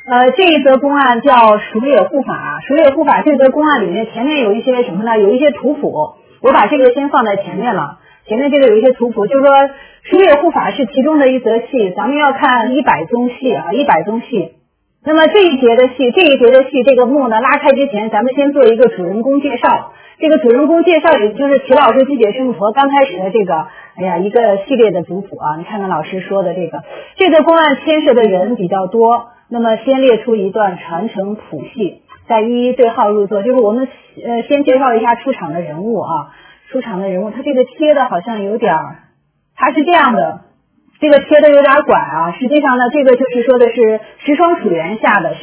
这一则公案叫鼠野护法。鼠野护法这则公案里面前面有一些什么呢？有一些图谱，我把这个先放在前面了。前面这个有一些图谱，就是说鼠野护法是其中的一则戏，咱们要看100宗戏啊，100宗戏。那么这一节的戏，这个幕呢拉开之前，咱们先做一个主人公介绍。这个主人公介绍也就是齐老师集解生活刚开始的这个一个系列的族谱啊。你看看老师说的这个公案牵涉的人比较多，那么先列出一段传承谱系，再一一对号入座。就是我们先介绍一下出场的人物啊，出场的人物，他这个切的好像有点他是这样的。这个切的有点拐啊，实际上呢，这个就是说的是石霜楚原下的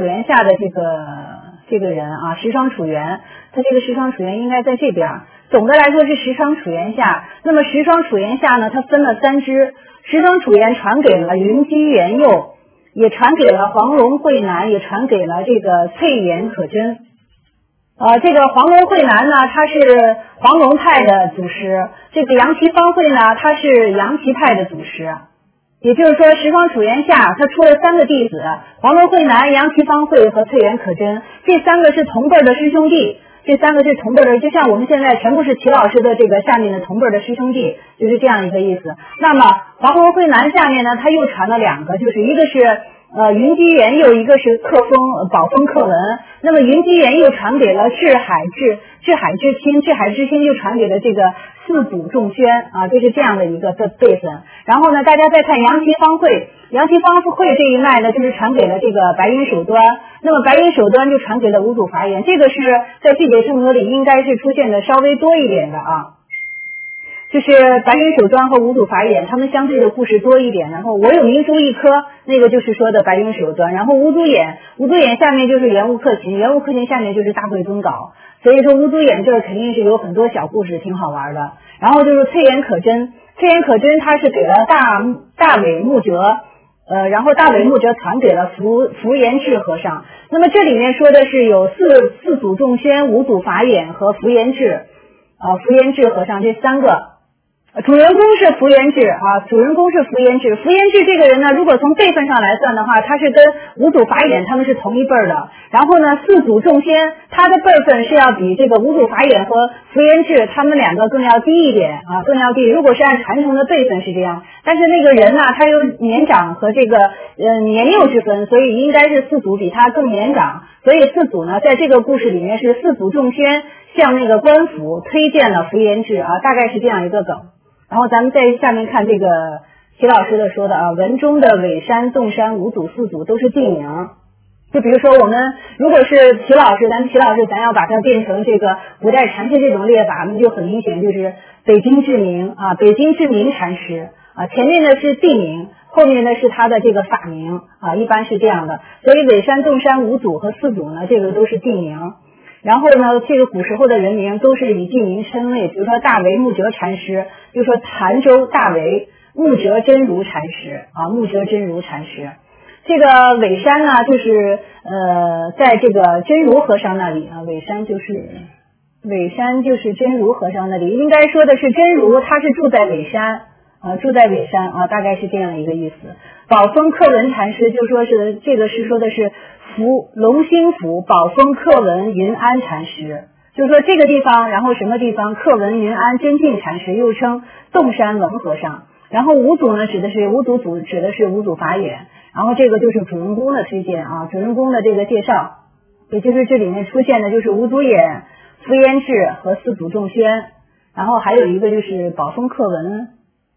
这个人啊，石霜楚原，他这个石霜楚原应该在这边。总的来说是石霜楚原下。那么石霜楚原下呢，它分了3支，石霜楚原传给了云居元佑，也传给了黄龙惠南，也传给了这个翠岩可真。这个黄龙惠南呢，他是黄龙派的祖师，这个杨岐方会呢，他是杨岐派的祖师。也就是说石霜楚原下他出了3个弟子，黄龙惠南、杨岐方会和翠岩可真，这3个是同辈的师兄弟，就像我们现在全部是齐老师的这个下面的同辈的师兄弟，就是这样一个意思。那么黄龙惠南下面呢，他又传了2个，就是一个是云居元佑，一个是宝丰克文。那么云居元佑传给了智海之亲又传给了这个四祖仲宣啊，这是这样的一个辈分。然后呢，大家再看杨岐方会这一脉呢，就是传给了这个白云守端。那么白云守端就传给了五祖法眼，这个是在集解生活里应该是出现的稍微多一点的啊。就是白云守端和五祖法眼，他们相对的故事多一点。然后我有明珠一颗，那个就是说的白云守端。然后五祖眼下面就是圆悟克勤下面就是大慧宗稿。所以说五祖眼这儿肯定是有很多小故事，挺好玩的。然后就是翠岩可真他是给了大尾木哲，然后大尾木哲传给了福延智和尚。那么这里面说的是有四祖仲宣、五祖法眼和福延智和尚这3个。主人公是福延智。福延智这个人呢，如果从辈分上来算的话，他是跟五祖法眼他们是同一辈的。然后呢，四祖仲宣他的辈分是要比这个五祖法眼和福延智他们2个更要低一点啊，更要低。如果是按传承的辈分是这样，但是那个人呢，他有年长和这个年幼之分，所以应该是四祖比他更年长。所以四祖呢，在这个故事里面是四祖仲宣向那个官府推荐了福延智啊，大概是这样一个梗。然后咱们在下面看这个齐老师的说的啊，文中的尾山、洞山、五祖、四祖都是地名。就比如说我们如果是齐老师咱要把它变成这个古代禅师这种列法，那就很明显就是北京志明禅师啊，前面呢是地名，后面呢是他的这个法名啊，一般是这样的。所以尾山、洞山、五祖和四祖呢，这个都是地名。然后呢，这个古时候的人名都是以地名称谓，比如说大为木哲禅师，就说潭州大为木哲真如禅师啊，这个尾山呢，就是在这个真如和尚那里啊，尾山就是真如和尚那里，应该说的是真如，他是住在尾山啊，大概是这样一个意思。宝丰克文禅师就说是这个是说的是龙兴府宝丰克文云安禅师，就是说这个地方，然后什么地方克文云安真净禅师，又称洞山文和尚。然后五祖呢指的是五祖法眼。然后这个就是主人公的推荐啊，主人公的这个介绍，也就是这里面出现的就是五祖眼、福延智和四祖仲宣。然后还有一个就是宝丰克文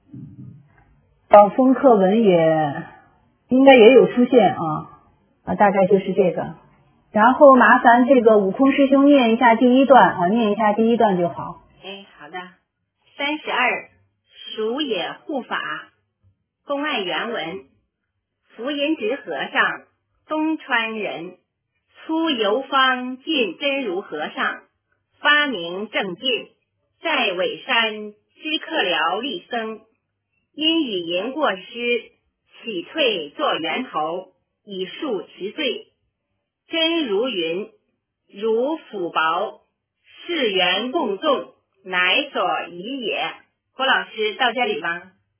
也应该也有出现啊，大概就是这个。然后麻烦这个悟空师兄念一下第一段就好。 好的。32鼠野护法。公案原文：福延智和尚，东川人，出游方进真如和尚，发明正进，在尾山知客寮立僧，因语言过失，起退作源头，以恕其罪。真如云：如辅薄，世缘共纵，乃所宜也。郭老师到这里吗？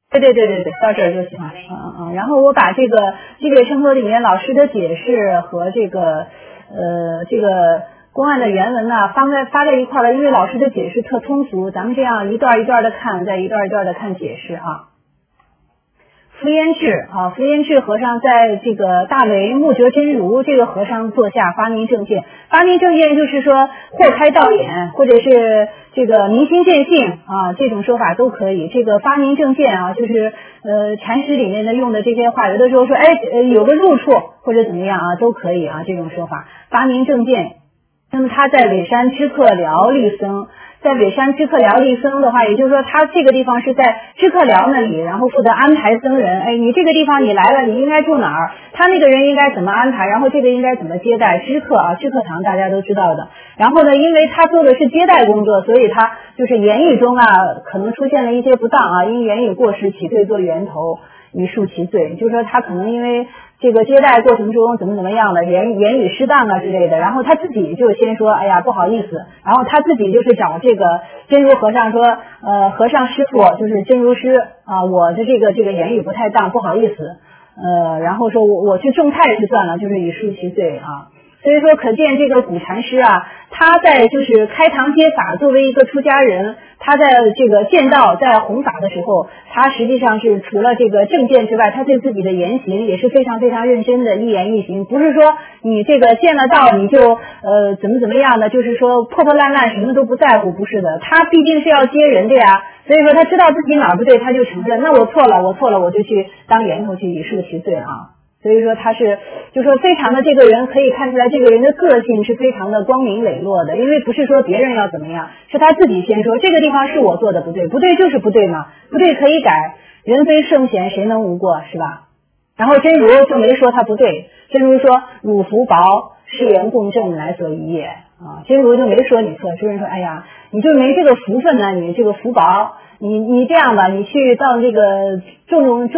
对，到这儿就行。然后我把这个基本生活里面老师的解释和这个公案的原文呢发在一块了，因为老师的解释特通俗，咱们这样一段一段的看，再一段一段的看解释啊。福烟智和尚在这个大为木折真如这个和尚座下发明正见。发明正见就是说豁开道眼，或者是这个明心见性啊，这种说法都可以。这个发明正见啊，就是禅师里面的用的这些话，有的时候说有个入处或者怎么样啊，都可以啊，这种说法。发明正见。那么他在尾山知客寮立僧。在尾山知客寮立僧的话，也就是说他这个地方是在知客寮那里，然后负责安排僧人。你这个地方你来了，你应该住哪儿？他那个人应该怎么安排？然后这个应该怎么接待？知客啊，知客堂大家都知道的。然后呢，因为他做的是接待工作，所以他就是言语中啊，可能出现了一些不当啊，因言语过失起罪做源头，以恕其罪。就是说他可能因为这个接待过程中怎么样的言语失当啊之类的，然后他自己就先说哎呀不好意思，然后他自己就是找这个真如和尚说和尚师父就是真如师啊，我的这个言语不太当，不好意思，然后说我去种菜去算了，就是以恕其罪啊。所以说可见这个古禅师啊，他在就是开堂接法，作为一个出家人，他在这个见道在弘法的时候，他实际上是除了这个正见之外，他对自己的言行也是非常非常认真的，一言一行，不是说你这个见了道你就怎么样的，就是说破破烂烂什么都不在乎，不是的，他毕竟是要接人的呀，所以说他知道自己哪儿不对，他就承认，那我错了，我就去当源头去以恕其罪啊。所以说他是就说非常的这个人可以看出来这个人的个性是非常的光明磊落的，因为不是说别人要怎么样，是他自己先说这个地方是我做的不对，不对就是不对嘛，不对可以改，人非圣贤谁能无过，是吧？然后真如就没说他不对，真如说汝福薄世缘共振来所宜也啊，真如就没说你错，就是说哎呀你就没这个福分呢，你这个福薄，你这样吧，你去到这个种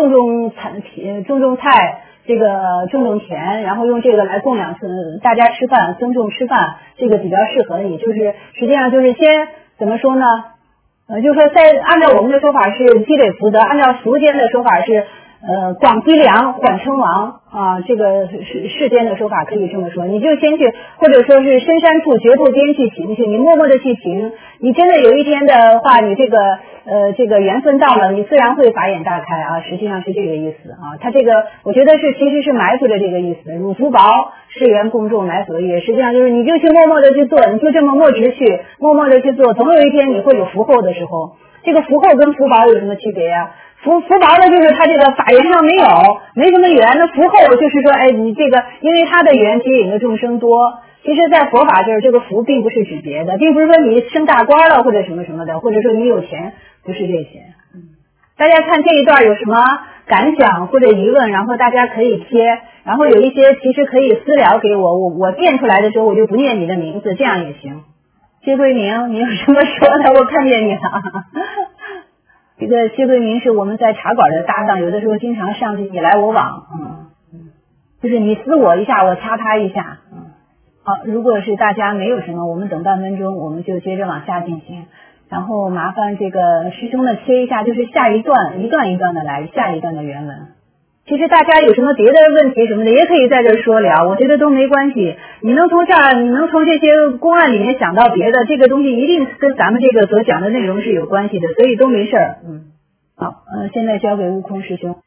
菜这个种田，然后用这个来供养大家吃饭，僧众吃饭，这个比较适合你。就是实际上就是先怎么说呢？就是说按照我们的说法是积累福德，按照俗间的说法是广积粮，缓称王啊。这个世间的说法可以这么说，你就先去，或者说是深山处绝不边去行去，你默默的去行。你真的有一天的话，你这个缘分到了，你自然会法眼大开啊，实际上是这个意思啊。他这个我觉得其实是埋伏着这个意思，汝福薄世缘共众来所欲，实际上就是你就去默默的去做，你就这么默直去，默默的去做，总有一天你会有福后的时候。这个福后跟福薄有什么区别呀？福薄的就是他这个法缘上没什么缘，那福后就是说你这个因为他的缘接引的众生多。其实在佛法这儿，这个福并不是指别的，并不是说你升大官了或者什么什么的，或者说你有钱，不是这些。大家看这一段有什么感想或者疑问，然后大家可以贴，然后有一些其实可以私聊给我念出来的时候我就不念你的名字，这样也行。薛桂明，你有什么说的？我看见你了。这个薛桂明是我们在茶馆的搭档，有的时候经常上去你来我往，就是你撕我一下，我掐他一下，好，如果是大家没有什么，我们等半分钟，我们就接着往下进行。然后麻烦这个师兄呢切一下，就是下一段一段一段的来，下一段的原文。其实大家有什么别的问题什么的，也可以在这儿说聊，我觉得都没关系。你能从这些公案里面想到别的，这个东西一定跟咱们这个所讲的内容是有关系的，所以都没事儿。好，现在交给悟空师兄。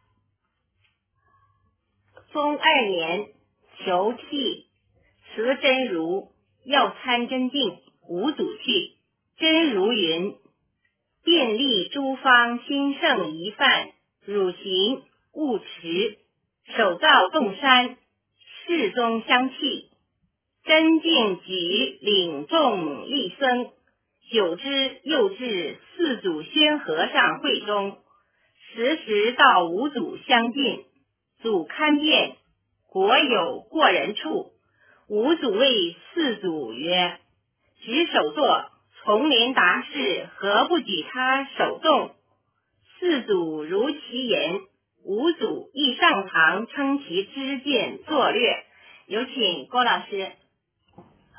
宗2年，求契，辞真如，要参真定，五祖去。真如云：遍历诸方兴盛一范，汝行勿持，手造洞山，世宗相契。真静举领众立僧，久之又至四祖宣和尚会中，时到五祖相近，祖勘辨，果有过人处。五祖谓四祖曰：举手座，丛林达士，何不举他手动？四祖如其言，五祖亦上堂称其知见作略。有请郭老师。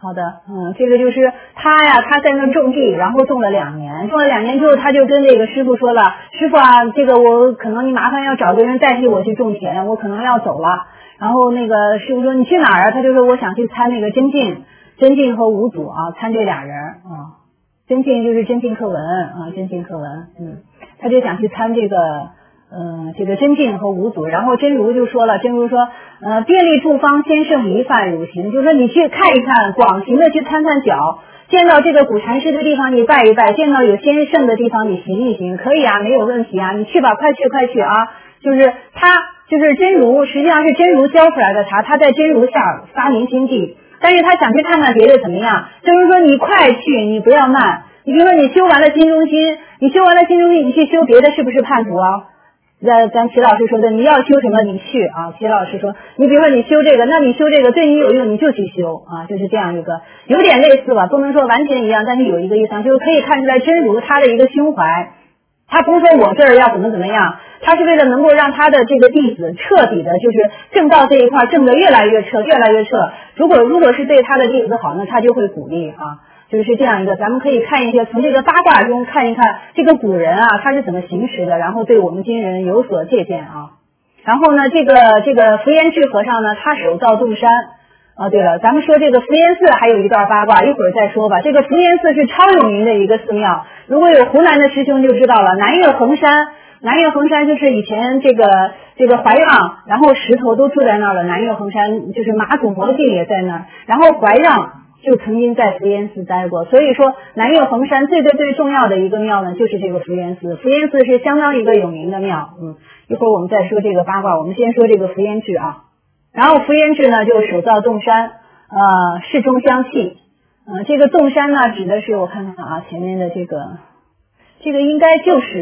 好的，这个就是他呀，他在那种地，然后种了2年，种了2年之后，他就跟这个师傅说了，师傅啊，这个我可能你麻烦要找个人代替我去种田，我可能要走了。然后那个师傅说你去哪儿啊？他就说我想去参那个真进和五祖啊，参这俩人啊。真进就是真进课文啊，真进课文，他就想去参这个真进和五祖。然后真如就说了，真如说便利住方先胜一饭汝行，就说你去看一看，广行的去参脚，见到这个古禅师的地方你拜一拜，见到有先胜的地方你行一行，可以啊，没有问题啊，你去吧，快去啊！就是他就是真如，实际上是真如教出来的他在真如下发明心地。但是他想去看看别的怎么样，就是说你快去，你不要慢。你比如说你修完了心中心，你去修别的是不是叛徒啊？咱齐老师说的，你要修什么你去啊。齐老师说，你比如说你修这个，那你修这个对你有用你就去修啊，就是这样一个，有点类似吧，不能说完全一样，但是有一个意思，就是可以看出来真如他的一个胸怀。他不是说我这儿要怎么样，他是为了能够让他的这个弟子彻底的就是正道这一块正的越来越彻。如果是对他的弟子好，那他就会鼓励啊，就是这样一个。咱们可以看一些从这个八卦中看一看这个古人啊他是怎么行持的，然后对我们今人有所借鉴啊。然后呢这个福延智和尚呢，他手造洞山。对了，咱们说这个福延寺还有一段八卦，一会儿再说吧。这个福延寺是超有名的一个寺庙，如果有湖南的师兄就知道了。南岳衡山就是以前这个怀让，然后石头都住在那儿了。南岳衡山就是马祖魔镜也在那儿，然后怀让就曾经在福延寺待过。所以说南岳衡山最重要的一个庙呢，就是这个福延寺。福延寺是相当一个有名的庙。一会儿我们再说这个八卦，我们先说这个福延智啊。然后福延智呢就手造洞山，世中香气。这个洞山呢指的是，我看看啊，前面的这个应该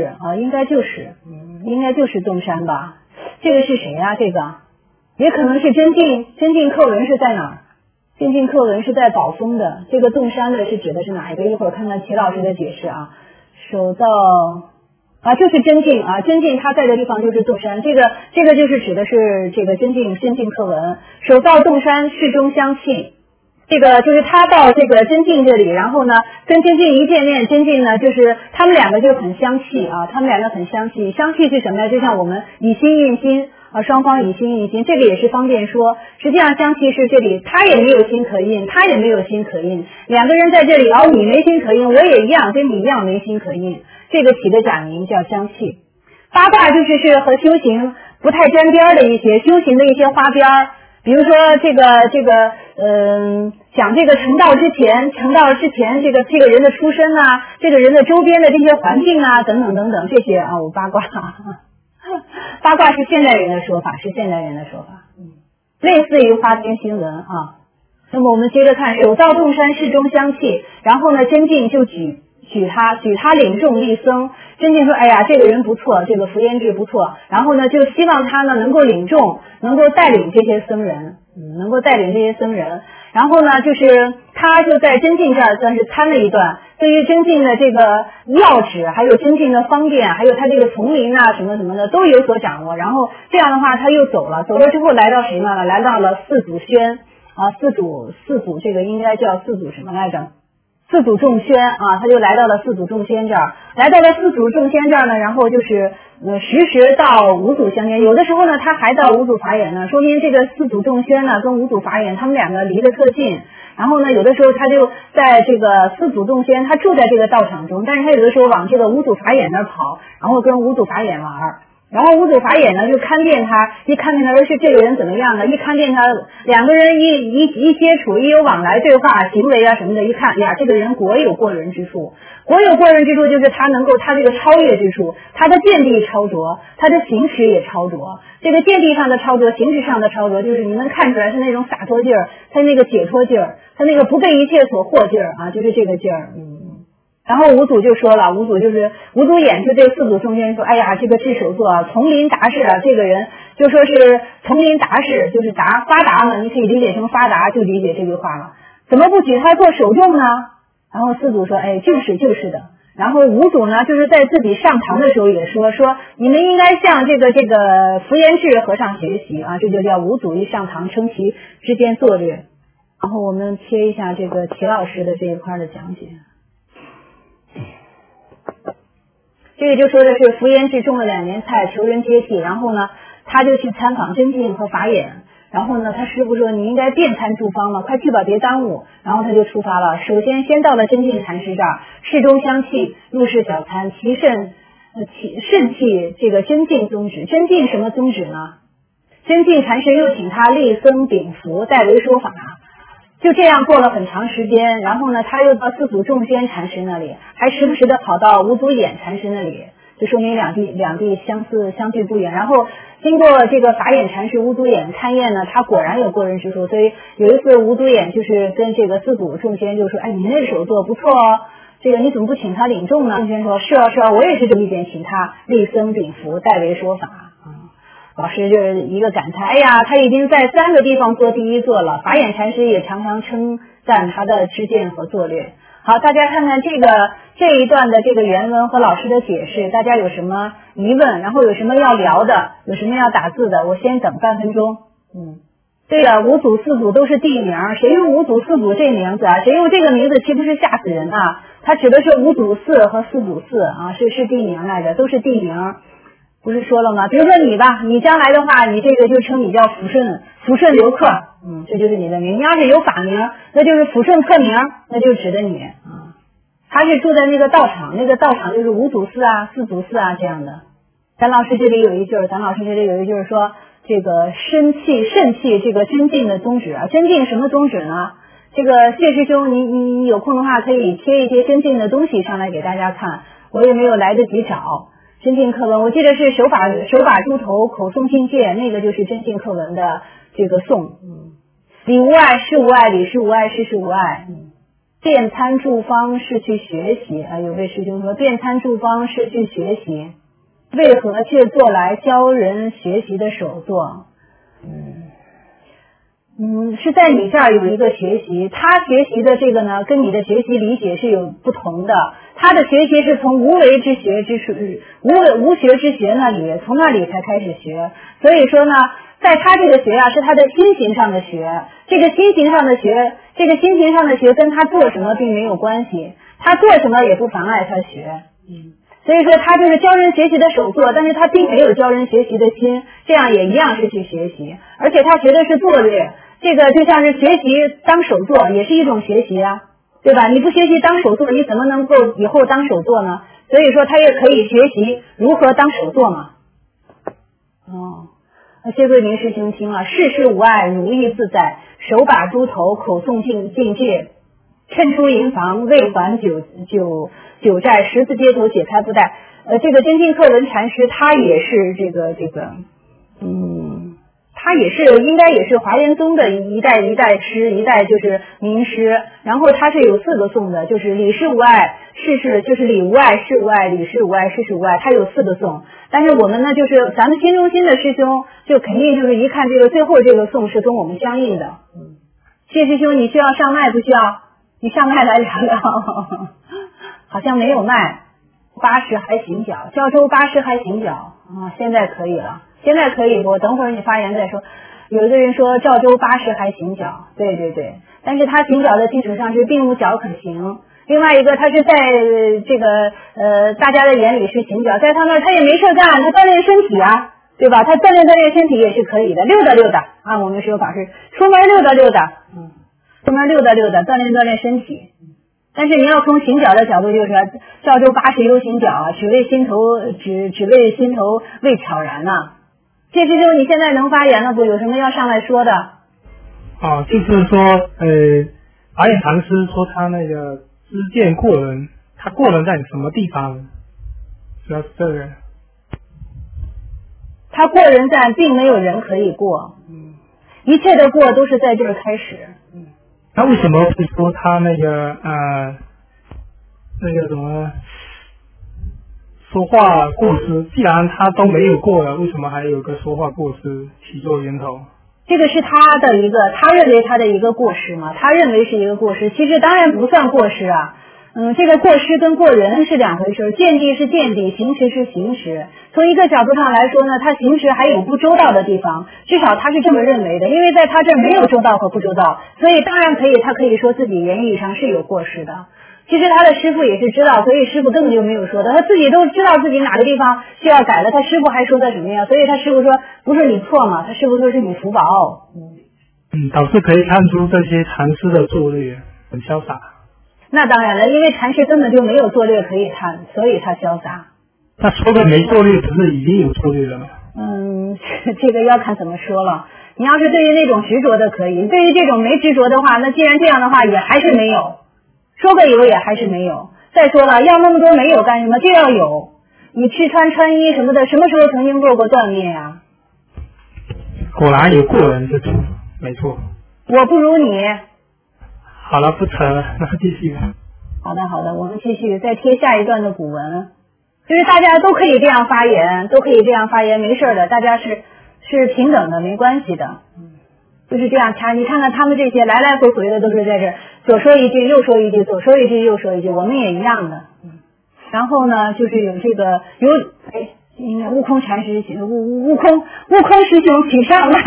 就是洞山吧。这个是谁啊？这个也可能是真进课文是在哪儿？真进课文是在宝丰的。这个洞山的是指的是哪一个？一会儿看看齐老师的解释啊。手造就是真进啊，真进他在的地方就是洞山，这个就是指的是这个真进课文。手造洞山世中香气，这个就是他到这个真进这里，然后呢跟真进一见面，真进呢就是他们两个就很相契啊，香气是什么呢？就像我们以心印心啊，双方以心印心，这个也是方便说。实际上香气是这里他也没有心可印，他也没有心可印，两个人在这里你没心可印，我也一样跟你一样没心可印，这个起的假名叫香气。八卦就是和修行不太沾边的一些修行的一些花边，比如说讲这个成道之前这个人的出身啊，这个人的周边的这些环境啊，等等这些啊，我八卦是现代人的说法，类似于花边新闻啊。那么我们接着看，手造洞山世中香气，然后呢真进就举他领众立僧。真进说，哎呀这个人不错，这个福延智不错，然后呢就希望他呢能够领众，能够带领这些僧人。然后呢就是他就在真进这儿算是参了一段，对于真进的这个要旨，还有真进的方便，还有他这个丛林啊什么的都有所掌握。然后这样的话他又走了之后来到谁呢？来到了四祖轩啊，四祖这个应该叫四祖什么来着？四祖众轩啊，他就来到了四祖众轩这儿，呢，然后就是时到五祖相见，有的时候呢他还到五祖法眼呢，说明这个四祖众轩呢跟五祖法眼他们两个离得特近。然后呢有的时候他就在这个四祖众轩，他住在这个道场中，但是他有的时候往这个五祖法眼那儿跑，然后跟五祖法眼玩。然后五祖法眼呢就看见他，而是这个人怎么样呢？一看见他，两个人一接触，一有往来对话行为啊什么的，一看呀这个人果有过人之处，就是他这个超越之处，他的见地超卓，他的行持也超卓。这个见地上的超卓，行持上的超卓，就是你能看出来是那种洒脱劲儿，他那个解脱劲儿，他那个不被一切所惑劲儿啊，就是这个劲儿。然后五祖就说了，五祖眼就对四祖众轩说，哎呀这个智首座啊，丛林达士啊，这个人就说是丛林达士，就是发达嘛，你可以理解成发达，就理解这句话了。怎么不举他做首众呢？然后四祖说，哎就是的。然后五祖呢就是在自己上堂的时候也说你们应该向这个福延智和尚学习啊，这就叫五祖一上堂称其之间坐略。 然后我们切一下这个齐老师的这一块的讲解。这个就说的是福延智种了2年菜，求人接替，然后呢他就去参访真进和法眼，然后呢他师傅说你应该遍参诸方了，快去吧，别耽误。然后他就出发了，首先到了真进禅师这儿，侍中相弃，入室小餐，其甚弃这个真进宗旨。真进什么宗旨呢？真进禅师又请他立僧禀服，代为说法。就这样过了很长时间，然后呢他又到四祖众仙禅师那里，还时不时的跑到五祖眼禅师那里，就说明两地相距不远。然后经过这个法眼禅师、五祖眼勘验呢，他果然有过人之处。所以有一次五祖眼就是跟这个四祖众仙就说，哎，你那手做不错哦，这个你怎么不请他领众呢？众仙说是啊，我也是这么意见，请他立僧禀服，代为说法。老师就是一个感叹，哎呀，他已经在3个地方做第一座了。法眼禅师也常常称赞他的知见和作略。好，大家看看这一段的这个原文和老师的解释，大家有什么疑问，然后有什么要聊的，有什么要打字的，我先等半分钟。对了，五祖四祖都是地名，谁用五祖四祖这名字啊？谁用这个名字岂不是吓死人啊？他指的是五祖寺和四祖寺啊，是地名来的，都是地名。不是说了吗？比如说你吧，你将来的话，你这个就称你叫抚顺留客，这就是你的名。你要是有法名，那就是抚顺客名，那就指的你啊。他是住在那个道场，那个道场就是五祖寺啊、四祖寺啊这样的。咱老师这里有一句说，这个肾气这个真进的宗旨啊，真进什么宗旨呢？这个谢师兄，你有空的话可以贴一些真进的东西上来给大家看，我也没有来得及找。真进课文，我记得是手把猪头，口诵境界，那个就是真进课文的这个诵。理无碍，事无碍，理事无碍，事事无碍。遍参诸方是去学习啊，有位师兄说遍参诸方是去学习，为何却做来教人学习的手作？是在你这儿有一个学习，他学习的这个呢，跟你的学习理解是有不同的。他的学习是从无为之学无学之学那里，从那里才开始学。所以说呢，在他这个学啊，是他的心行上的学。这个心行上的学跟他做什么并没有关系，他做什么也不妨碍他学。所以说他就是教人学习的手作，但是他并没有教人学习的心，这样也一样是去学习。而且他学的是作略，这个就像是学习当手作，也是一种学习啊，对吧？你不学习当手作，你怎么能够以后当手作呢？所以说他也可以学习如何当手作嘛。谢桂明师兄听了，事事无碍，如意自在，手把猪头，口诵境界，趁出营房，未还九寨，10字街头解开布袋。这个真进课文禅师，他也是他也是应该也是华严宗的一代师，一代就是名师。然后他是有4个颂的，就是理事无碍，就是理无碍，事无碍，理事无碍，事事无碍，他有4个颂。但是我们呢，就是咱们新中心的师兄，就肯定就是一看这个最后这个颂是跟我们相应的。谢师兄，你需要上麦不需要？你上麦来聊聊。好像没有麦。80还行脚，胶州80还行脚现在可以了。现在可以不？等会儿你发言再说。有一个人说赵州80还行脚，对，但是他行脚的基础上是并无脚可行。另外一个，他是在这个大家的眼里是行脚，在他那他也没事干，他锻炼身体啊，对吧？他锻炼身体也是可以的，溜达，按我们说法是出门溜达，出门溜达，锻炼身体。但是你要从行脚的角度，就是说赵州80游行脚啊，只为心头未悄然呐。谢师兄，你现在能发言了不？有什么要上来说的？ 就是说，法眼禅师说他那个知见过人，他过人在什么地方？主要是这个。 他过人在，并没有人可以过。一切的过都是在这儿开始。 那为什么会说他那个什么说话过失？既然他都没有过了，为什么还有个说话过失起作源头？ 这个是他认为他的一个过失嘛？他认为是一个过失，其实当然不算过失啊。 这个过失跟过人是两回事，见地是见地，行持是行持。从一个角度上来说呢，他行持还有不周到的地方，至少他是这么认为的，因为在他这儿没有周到和不周到，所以当然他可以说自己言语上是有过失的。其实他的师父也是知道，所以师父根本就没有说的，他自己都知道自己哪个地方需要改了，他师父还说他什么呀？所以他师父说不是你错嘛，他师父说是你福报。 导师可以看出这些禅师的作略很潇洒。 那当然了，因为禅师根本就没有作略可以看，所以他潇洒。 他说的没作略，不是已经有作略了吗？ 这个要看怎么说了。你要是对于那种执着的可以，对于这种没执着的话，那既然这样的话，也还是没有。说个有也还是没有。再说了，要那么多没有干什么？就要有。你吃穿衣什么的，什么时候曾经做过锻炼呀？ 果然有过人之处，没错。 我不如你。 好了，不扯了，那继续吧。 好的，我们继续再贴下一段的古文，就是大家都可以这样发言，没事的，大家是平等的，没关系的。就是这样掐，你看看他们这些来来回回的都是在这左说一句右说一句，左说一句右说一句，我们也一样的。然后呢，就是有这个应该悟空禅师悟空师兄请上来。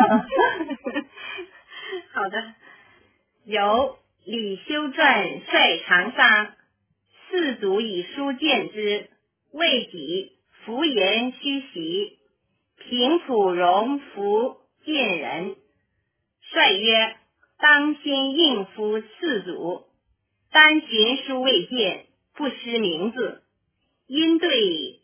好的，由李修传率长沙，四祖以书见之，未己弗言虚习，平普荣弗见人。帅曰：当先应付四祖，单寻书未见，不识名字。因对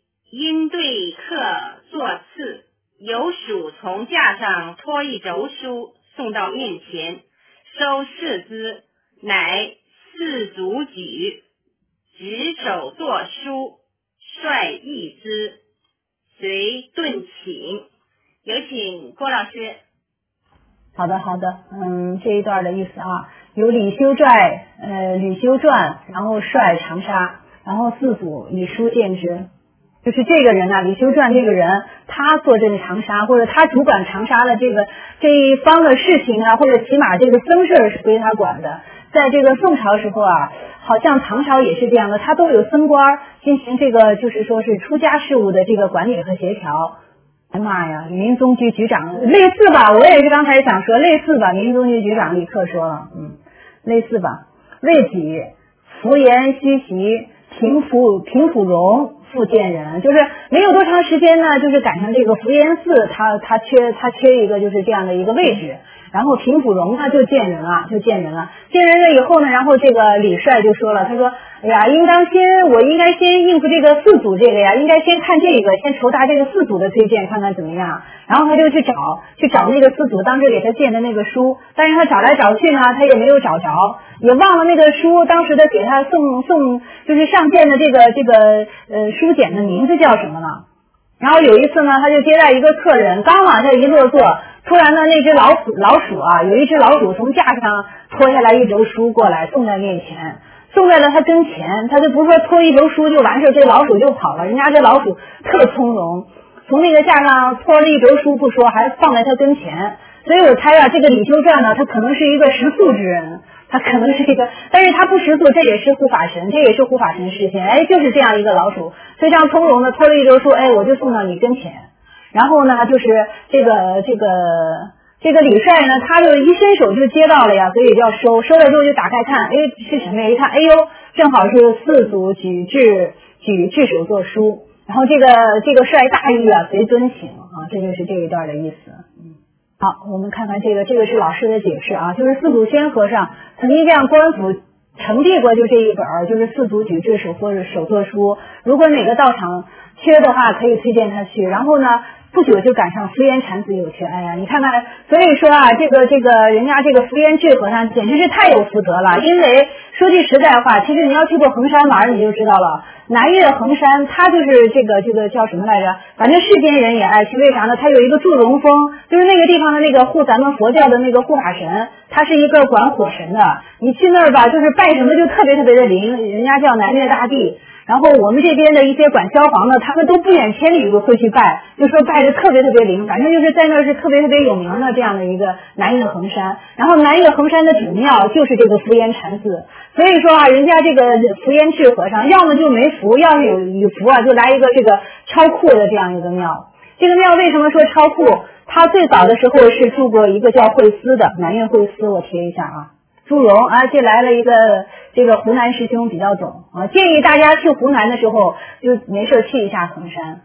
客作次，有属从架上脱一轴书送到面前，收视之，乃四祖举，执手作书，率译之，随顿请。有请郭老师。 好的，这一段的意思啊，有吕修传，然后率长沙，然后四祖以书见之。就是这个人啊，李修传这个人，他坐镇长沙，或者他主管长沙的这一方的事情啊，或者起码这个僧事是归他管的。在这个宋朝时候啊，好像唐朝也是这样的，他都有僧官进行这个就是说是出家事务的这个管理和协调。哎妈呀，民宗局局长类似吧，我也是刚才想说类似吧，民宗局局长立刻说了，类似吧。未己弗言虚习，平普荣复见人，就是没有多长时间呢，就是赶上这个福延寺，他缺一个就是这样的一个位置。然后平普荣他就见人了，见人了以后呢，然后这个李帅就说了，他说哎呀，我应该先应付这个四祖这个呀，应该先看这个，先酬答这个四祖的推荐，看看怎么样。然后他就去找那个四祖当时给他荐的那个书，但是他找来找去呢，他也没有找着，也忘了那个书当时的给他送就是上荐的这个书简的名字叫什么了。然后有一次呢，他就接待一个客人，刚往下一落座，突然呢，那只老鼠啊，有一只老鼠从架上脱下来一轴书过来，送在面前，送在了他跟前。他就不是说脱一轴书就完事，这老鼠就跑了，人家这老鼠特从容，从那个架上脱了一轴书不说，还放在他跟前。所以我猜啊，这个李修传呢，他可能是一个识素之人，他可能是一个，但是他不识素，这也是护法神示现，就是这样一个老鼠，非常从容的脱了一轴书，我就送到你跟前。然后呢，就是这个李帅呢，他就一伸手就接到了呀，所以就要收了之后就打开看，是什么呀？一看，正好是四祖举智手作书，然后这个帅大意啊，随尊请啊，这就是这一段的意思。好，我们看看这个是老师的解释啊，就是四祖宣和尚曾经向官府呈递过就这一本，就是四祖举智手或者手作书，如果哪个道场缺的话，可以推荐他去。然后呢，不久就赶上福延禅子有缺，你看看，所以说啊，这个人家这个福延智和尚简直是太有福德了。因为说句实在话，其实你要去过衡山玩，你就知道了。南岳衡山，它就是这个叫什么来着？反正世间人也爱去，为啥呢？它有一个祝融峰，就是那个地方的那个护咱们佛教的那个护法神，他是一个管火神的。你去那儿吧，就是拜什么就特别特别的灵，人家叫南岳大帝。 然后我们这边的一些管消防的，他们都不远千里会去拜，就说拜的特别特别灵，反正就是在那儿是特别特别有名的这样的一个南岳衡山。然后南岳衡山的主庙就是这个福岩禅寺，所以说啊，人家这个福岩智和尚要么就没福，要是有福啊，就来一个这个超酷的这样一个庙。这个庙为什么说超酷？它最早的时候是住过一个叫惠思的南岳惠思，我贴一下啊。祝融啊，这来了一个这个湖南师兄比较懂啊，建议大家去湖南的时候就没事去一下衡山。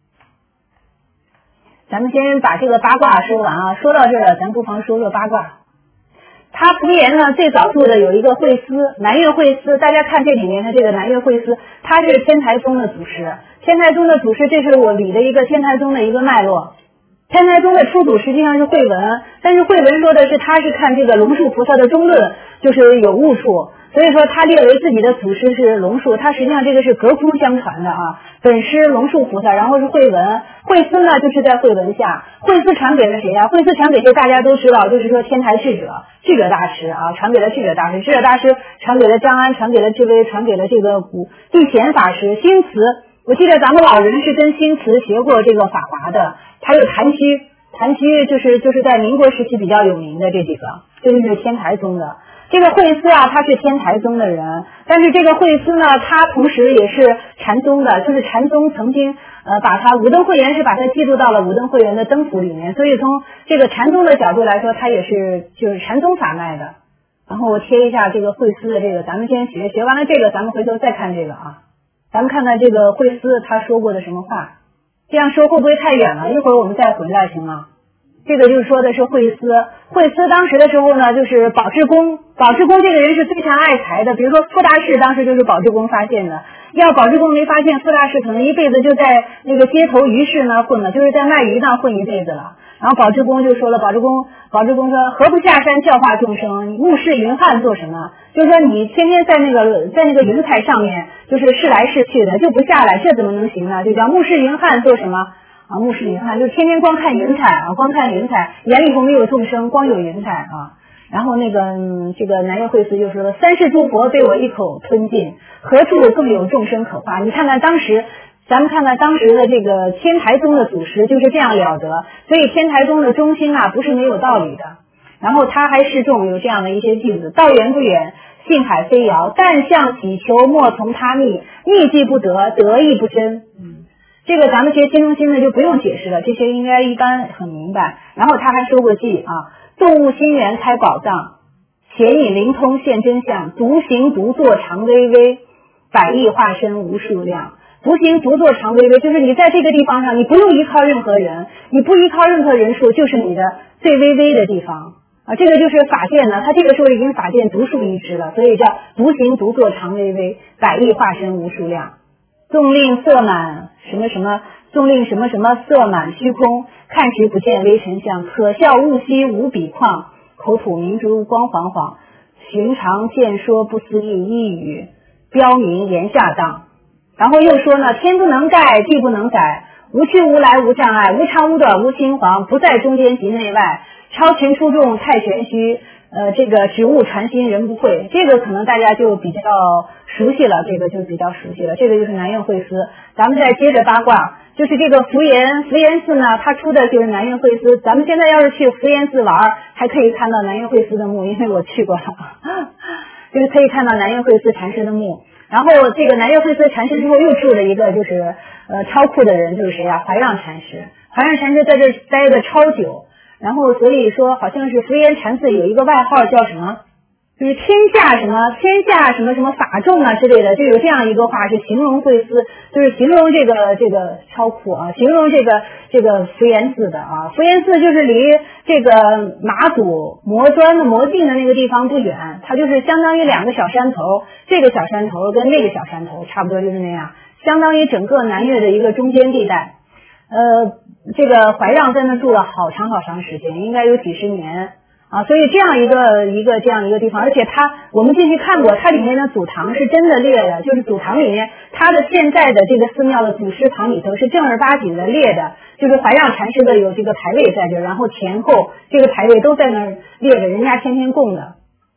咱们先把这个八卦说完啊，说到这儿了，咱不妨说说八卦。他福岩呢最早住的有一个惠思，南岳惠思，大家看这里面的这个南岳惠思，他是天台宗的祖师，天台宗的祖师，这是我理的一个天台宗的一个脉络。天台宗的初祖实际上是慧文，但是慧文说的是他是看这个龙树菩萨的中论就是有误处，所以说他列为自己的祖师是龙树，他实际上这个是隔空相传的啊。本师龙树菩萨，然后是慧文，惠思呢就是在慧文下，惠思传给了谁呀？惠思传给谁大家都知道，就是说天台智者大师啊，传给了智者大师，智者大师传给了张安，传给了智威，传给了这个地贤法师，新慈。我记得咱们老人是跟新慈学过这个法华的，还有谭虚就是在民国时期比较有名的这几个，这就是天台宗的。这个惠思啊，他是天台宗的人，但是这个惠思呢，他同时也是禅宗的，就是禅宗曾经把他武登慧圆是把他记录到了武登慧圆的灯符里面，所以从这个禅宗的角度来说，他也是就是禅宗法脉的。然后我贴一下这个惠思的这个，咱们先学完了这个，咱们回头再看这个啊。咱们看看这个惠思他说过的什么话，这样说会不会太远了？一会儿我们再回来行吗？这个就是说的是惠思当时的时候呢，就是宝志公这个人是非常爱财的，比如说傅大士当时就是宝志公发现的，要宝志公没发现，傅大士可能一辈子就在那个街头鱼市那混了，就是在卖鱼那混一辈子了。然后宝志公就说了，宝志公说何不下山教化众生，目视云汉做什么？就是说你天天在那个云彩上面就是试来试去的，就不下来，这怎么能行呢？就叫目视云汉做什么啊？目视云汉就是天天光看云彩啊，光看云彩，眼里头没有众生，光有云彩啊。然后这个南岳惠思就说了，三世诸佛被我一口吞尽，何处更有众生可化？你看看咱们看看当时的这个天台宗的祖师就是这样了得，所以天台宗的中心啊不是没有道理的。然后他还示众有这样的一些句子，道远不远，信海飞遥，但向祈求，莫从他觅，觅既不得，得亦不真。这个咱们学心中心的就不用解释了，这些应该一般很明白。然后他还说过句啊，动物心源开宝藏，显隐灵通现真相，独行独坐常巍巍，百亿化身无数量。独行独坐常巍巍，就是你在这个地方上，你不用依靠任何人，你不依靠任何人数，就是你的最巍巍的地方啊。这个就是法界呢，他这个时候已经法界独树一帜了，所以叫独行独坐常巍巍，百亿化身无数量。纵令色满什么什么，纵令什么什么色满虚空，看时不见微尘相，可笑物兮无比况，口吐明珠光晃晃，寻常见说不思议，一语标明言下当。然后又说呢，天不能盖，地不能载，无去无来无障碍，无长无短无青黄，不在中间及内外，超群出众太玄虚，这个植物传心人不会，这个可能大家就比较熟悉了，这个就是南岳惠思。咱们再接着八卦，就是这个福岩寺呢，它出的就是南岳惠思。咱们现在要是去福岩寺玩，还可以看到南岳惠思的墓，因为我去过了，就是可以看到南岳惠思禅师的墓。然后这个南岳惠思禅师之后又住了一个就是超酷的人，就是谁啊？怀让禅师。怀让禅师在这待的超久，然后所以说好像是福岩禅寺有一个外号叫什么，就是天下什么什么法众啊之类的，就有这样一个话是形容惠思，就是形容这个超酷啊，形容这个福岩寺的啊。福岩寺就是离这个马祖磨砖的磨镜的那个地方不远，它就是相当于两个小山头，这个小山头跟那个小山头差不多就是那样，相当于整个南岳的一个中间地带。这个怀让在那住了好长时间，应该有几十年啊，所以这样一个地方，而且我们进去看过，它里面的祖堂是真的列的，就是祖堂里面它的现在的这个寺庙的祖师堂里头是正儿八经的列的，就是怀让禅师的有这个牌位在这，然后前后这个牌位都在那儿列着，人家天天供的。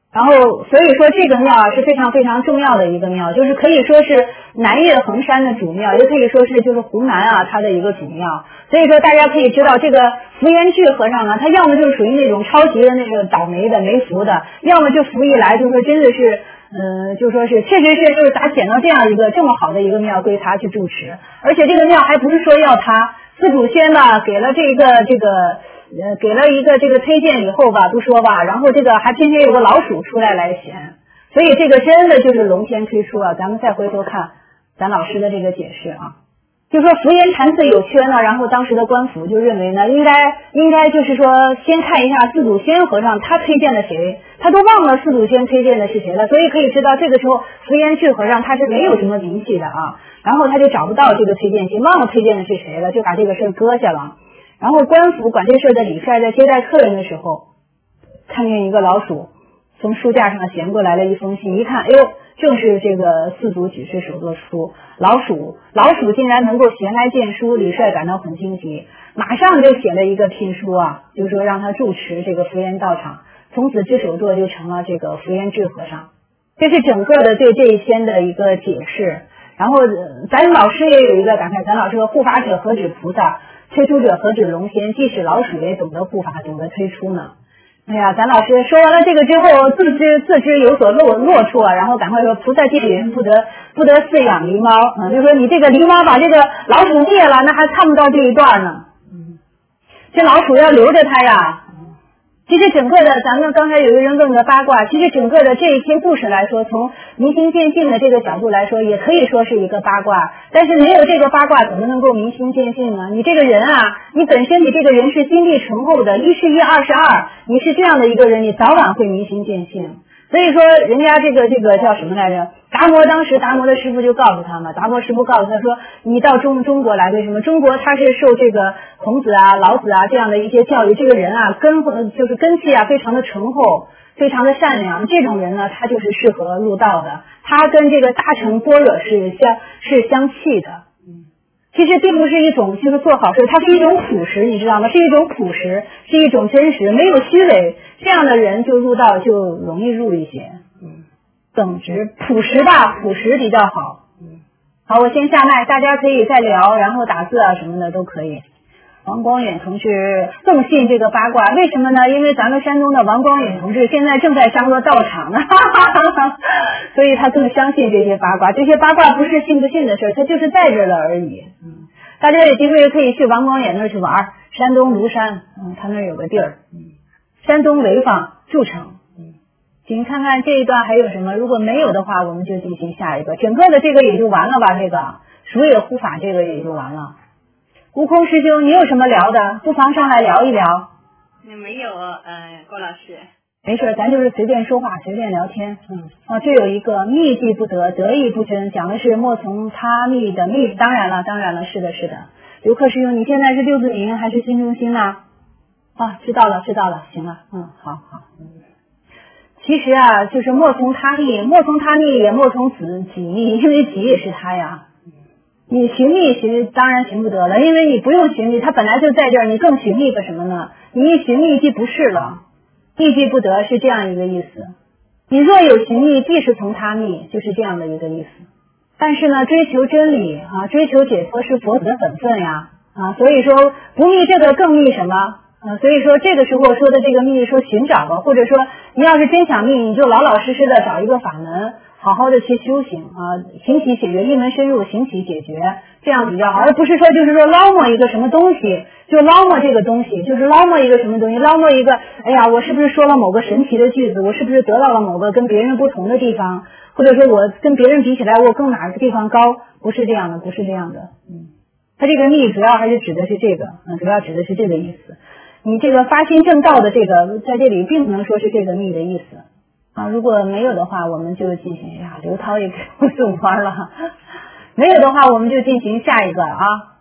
然后所以说这个庙啊是非常非常重要的一个庙，就是可以说是南岳衡山的主庙，也可以说是就是湖南啊它的一个主庙。所以说大家可以知道，这个福延智和尚呢，他要么就是属于那种超级的那个倒霉的没福的，要么就福一来就说真的是就说是确实是就是咋捡到这样一个这么好的一个庙归他去住持，而且这个庙还不是说要他四祖仙呢给了给了一个这个推荐以后吧，不说吧，然后这个还偏偏有个老鼠出来显，所以这个真的就是龙天推出啊。咱们再回头看咱老师的这个解释啊，就说福延禅寺有缺呢，然后当时的官府就认为呢，应该就是说先看一下四祖仙和尚他推荐的谁，他都忘了四祖仙推荐的是谁了，所以可以知道这个时候福延智和尚他是没有什么名气的啊，然后他就找不到这个推荐信，忘了推荐的是谁了，就把这个事搁下了。然后官府管这事的李帅在接待客人的时候，看见一个老鼠从书架上衔过来了一封信，一看，哎呦，正是这个四祖举世手作书，老鼠竟然能够衔来荐书，李帅感到很惊奇，马上就写了一个聘书啊，就是说让他住持这个福延道场，从此智手作就成了这个福延智和尚。这是整个的对这一篇的一个解释。然后咱老师也有一个感慨，咱老师说护法者何止菩萨，推出者何止龙仙，即使老鼠也懂得护法，懂得推出呢。哎呀，咱老师说完了这个之后，自知有所落处啊，然后赶快说菩萨戒云不得饲养狸猫啊，就说你这个狸猫把这个老鼠灭了，那还看不到这一段呢。这老鼠要留着它呀。其实整个的，咱们刚才有一个人问个八卦，其实整个的这一些故事来说，从明心见性的这个角度来说，也可以说是一个八卦。但是没有这个八卦，怎么能够明心见性呢？你这个人啊，你本身你这个人是心地醇厚的，一是一，二是二，你是这样的一个人，你早晚会明心见性。所以说，人家这个叫什么来着？当时达摩的师傅就告诉他嘛，达摩师傅告诉他说，你到中国来，为什么？中国他是受这个孔子啊、老子啊这样的一些教育，这个人啊根气啊非常的醇厚，非常的善良，这种人呢，他就是适合入道的，他跟这个大乘般若是相契的。其实并不是一种就是做好事，它是一种朴实，你知道吗？是一种朴实，是一种真实，没有虚伪，这样的人就入道就容易入一些。等值朴实吧，朴实比较好。好，我先下麦，大家可以再聊，然后打字啊什么的都可以。王光远同志更信这个八卦，为什么呢？因为咱们山东的王光远同志现在正在商罗道场呢，所以他更相信这些八卦。这些八卦不是信不信的事，他就是在这了而已。大家有机会可以去王光远那儿去玩，山东庐山，他那儿有个地儿，山东潍坊筑城。请看看这一段还有什么，如果没有的话，我们就进行下一个。整个的这个也就完了吧，这个鼠野护法这个也就完了。悟空师兄，你有什么聊的？不妨上来聊一聊。 没有，郭老师。 没事，咱就是随便说话，随便聊天。这有一个密记不得，得意不真，讲的是莫从他密的密。当然了，是的。刘克师兄，你现在是六字明还是新中心呢？知道了，行了，好。其实啊，就是莫从他密，也莫从己密，因为己也是他呀。你寻觅当然寻不得了，因为你不用寻觅，他本来就在这儿，你更寻觅个什么呢？你一寻觅即不是了，密即不得是这样一个意思。你若有寻觅，必是从他密，就是这样的一个意思。但是呢，追求真理追求解脱是佛子的本分呀所以说不觅这个更觅什么？所以说这个时候说的这个密，说寻找吧，或者说你要是真想觅，你就老老实实的找一个法门，好好的去修行行起解决，一门深入，行起解决，这样比较好，而不是说就是说捞摸一个什么东西，就捞摸这个东西，就是捞摸一个什么东西，捞摸一个，哎呀，我是不是说了某个神奇的句子，我是不是得到了某个跟别人不同的地方，或者说我跟别人比起来我更哪个地方高，不是这样的。它这个密主要还是指的是这个，主要指的是这个意思。你这个发心正道的这个在这里并不能说是这个密的意思如果没有的话，我们就进行刘涛也给我送花了，没有的话我们就进行下一个